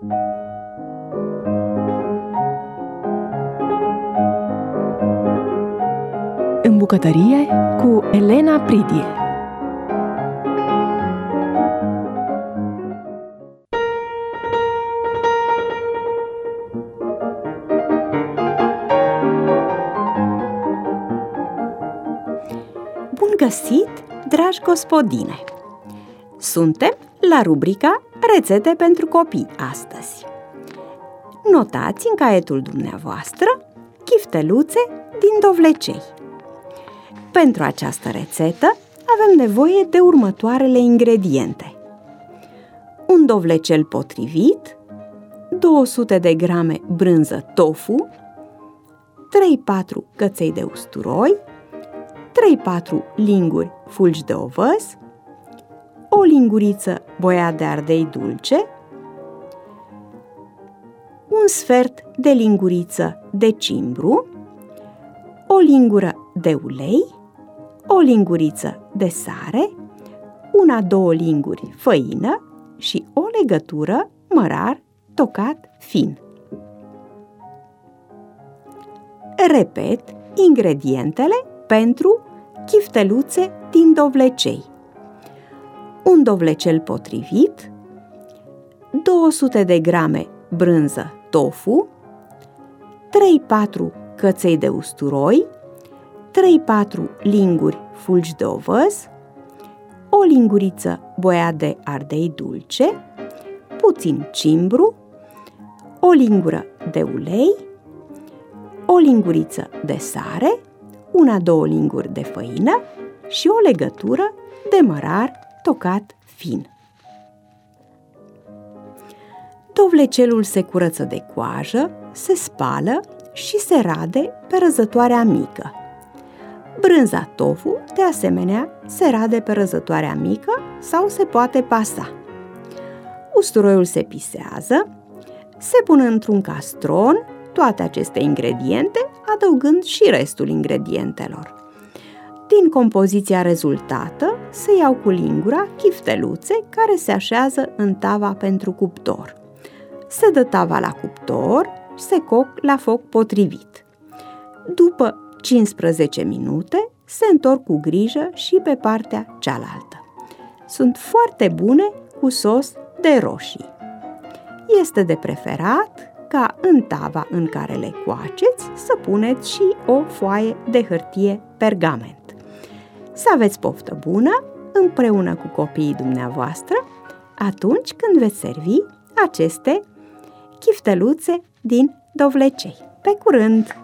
În bucătărie cu Elena Pridie. Bun găsit, dragi gospodine! Suntem la rubrica Rețete pentru copii astăzi. Notați în caietul dumneavoastră chifteluțe din dovlecei. Pentru această rețetă avem nevoie de următoarele ingrediente: un dovlecel potrivit, 200 de grame brânză tofu, 3-4 căței de usturoi, 3-4 linguri fulgi de ovăz, o linguriță boiat de ardei dulce, un sfert de linguriță de cimbru, o lingură de ulei, o linguriță de sare, 1-2 linguri făină și o legătură mărar tocat fin. Repet ingredientele pentru chifteluțe din dovlecei: un dovlecel potrivit, 200 de grame brânză tofu, 3-4 căței de usturoi, 3-4 linguri fulgi de ovăz, o linguriță boiat de ardei dulce, puțin cimbru, o lingură de ulei, o linguriță de sare, 1-2 linguri de făină și o legătură de mărar tocat fin. Dovlecelul se curăță de coajă, se spală și se rade pe răzătoarea mică. Brânza tofu, de asemenea, se rade pe răzătoarea mică sau se poate pasa. Usturoiul se pisează, se pun într-un castron toate aceste ingrediente, adăugând și restul ingredientelor. Din compoziția rezultată se iau cu lingura chifteluțe care se așează în tava pentru cuptor. Se dă tava la cuptor și se coc la foc potrivit. După 15 minute se întorc cu grijă și pe partea cealaltă. Sunt foarte bune cu sos de roșii. Este de preferat ca în tava în care le coaceți să puneți și o foaie de hârtie pergament. Să aveți poftă bună împreună cu copiii dumneavoastră atunci când veți servi aceste chifteluțe din dovlecei. Pe curând!